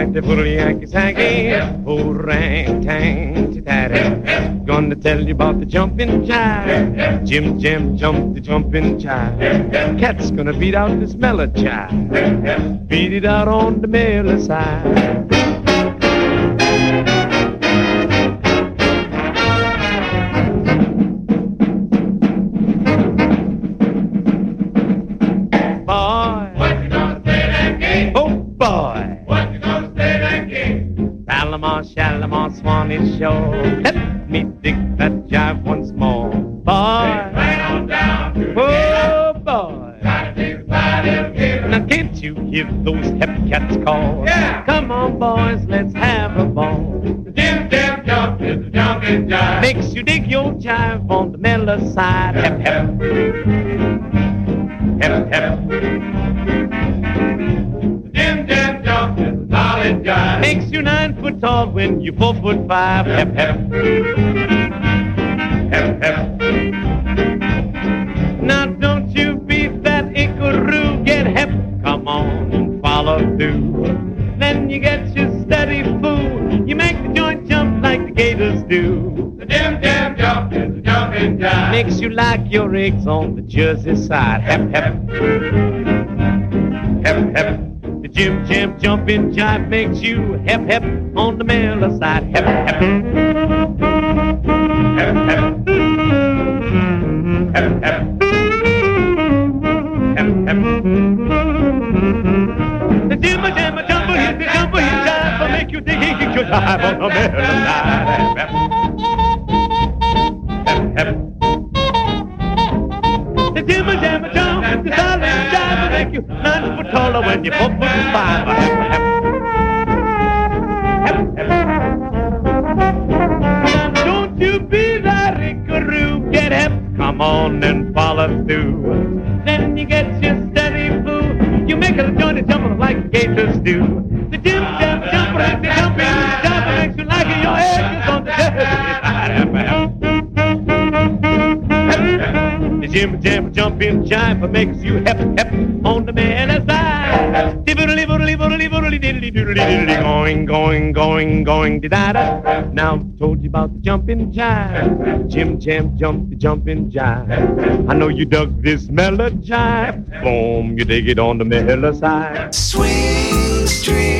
Yankee Doodle Yankee Sankey, orang-tang tatty. Gonna tell you about the jumping jive. Jim Jam jumped the jumping jive. Cat's gonna beat out this mellow jive. Beat it out on the mellow side. Shalimar, Swanee Shore. Let me dig that jive once more. Boy, right on down to the boy. Now can't you hear those hep cats call? Yeah. Come on, boys, let's have a ball. The Jim Jam jump is the jumping jive. Makes you dig your jive on the mellow side. Hep, hep. Hep, hep. The Jim Jam jump is the solid jive. Makes you 9 foot tall when you 4'5". Hep, hep. Hep, hep. Now don't you be that Ickaroo. Get hep. Come on and follow through. Then you get your steady food. You make the joint jump like the gators do. The Jim Jam jump is the jumping jive. Makes you like your eggs on the Jersey side. Hep, hep. Hep, hep. The Jim Jam jumping jive makes you hep, hep on the mellow side. Hep, hep. Hep, hep. Hep, hep. Hep, hep. The Jim Jam jumper, hit the jumper, hit jive will make you dig your jive on the mellow side. Hep, hep. Hep, hep. The Jim Jam jump, the solid jive will make you 9 foot taller when you're 4'5". Hep, hep. Hep, hep. Don't you be that Ickaroo. Get hep. Come on and follow through. Then you get your steady food. You make a joint jump like gators do. The Jim Jam jumper is the jumping jive makes you like your eggs on the Jersey side. Hep, hep. The Jim Jam jumping jive makes you hep, hep on the mellow side. Going, going, going, going, da-da. Now I've told you about the jumping jive. Jim Jam jumped the jumping jive. I know you dug this mellow jive. Boom, you dig it on the mellow side. Swing Street.